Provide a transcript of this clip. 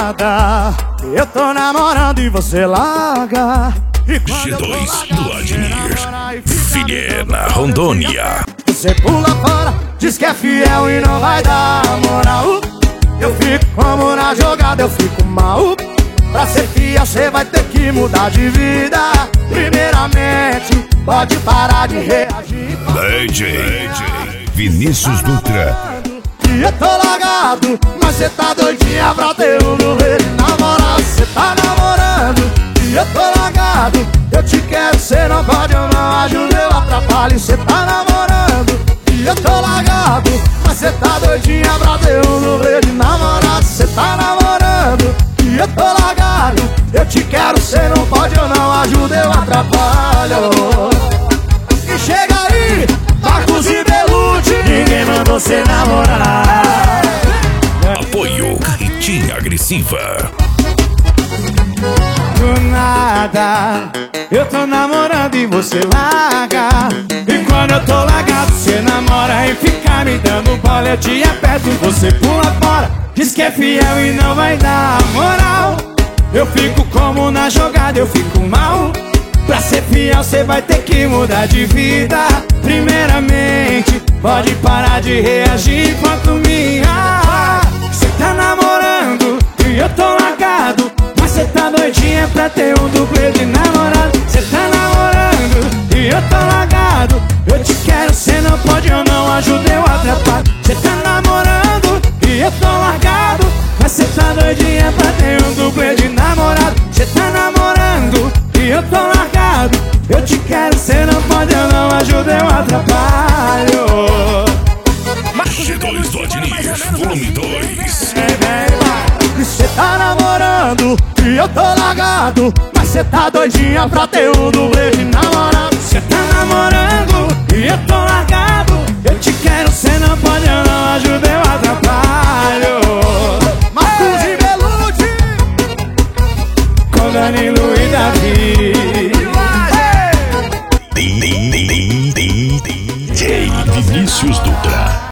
nada. Eu tô namorando e você larga. E G2 do Adnir, Vilhena, Rondônia. Você pula fora, diz que é fiel e não vai dar moral. Eu fico como na jogada, eu fico mal. Pra ser fiel cê vai ter que mudar de vida. Primeiramente, pode parar de reagir. DJ Vinícius Dutra. E eu tô largado, mas cê tá doidinha pra ter um dublê de namorado. Cê tá namorando, e eu tô largado. Eu te quero, cê não pode, eu não ajudo, eu atrapalho. Cê tá namorando, e eu tô largado, mas cê tá doidinha pra ter um dublê de namorado. Cê tá namorando, e eu tô largado. Eu te quero, cê não pode, eu não ajudo, eu atrapalho. E chega aí, Marcos e Belucci, ninguém mandou cê namorar. Apoio Carretinha Agressiva. Do nada, eu tô namorando e você larga. E quando eu tô largado, cê namora e fica me dando bola. Eu te aperto e você pula fora, diz que é fiel e não vai dar moral. Eu fico como na jogada, eu fico mal. Pra ser fiel cê vai ter que mudar de vida. Primeiramente, pode parar de reagir enquanto minha. Cê tá namorando e eu tô largado, mas cê tá doidinha pra ter um dublê de namorado. Cê tá namorando e eu tô largado. Eu te quero, cê não pode, eu não ajudo, eu atrapalho. Cê tá namorando e eu tô largado, mas cê tá doidinha pra ter um dublê de namorado. Cê tá namorando e eu tô largado. Eu te quero, cê não pode, eu não ajudo, eu atrapalho. G2 do Adnir, volume 2. Cê tá namorando e eu tô largado, mas cê tá doidinha pra ter um dublê de namorado. Cê tá namorando e eu tô largado. Eu te quero, cê não pode, eu não ajudo, eu atrapalho. Marcos e Belucci, com Danilo e Davi. DJ Vinícius Dutra.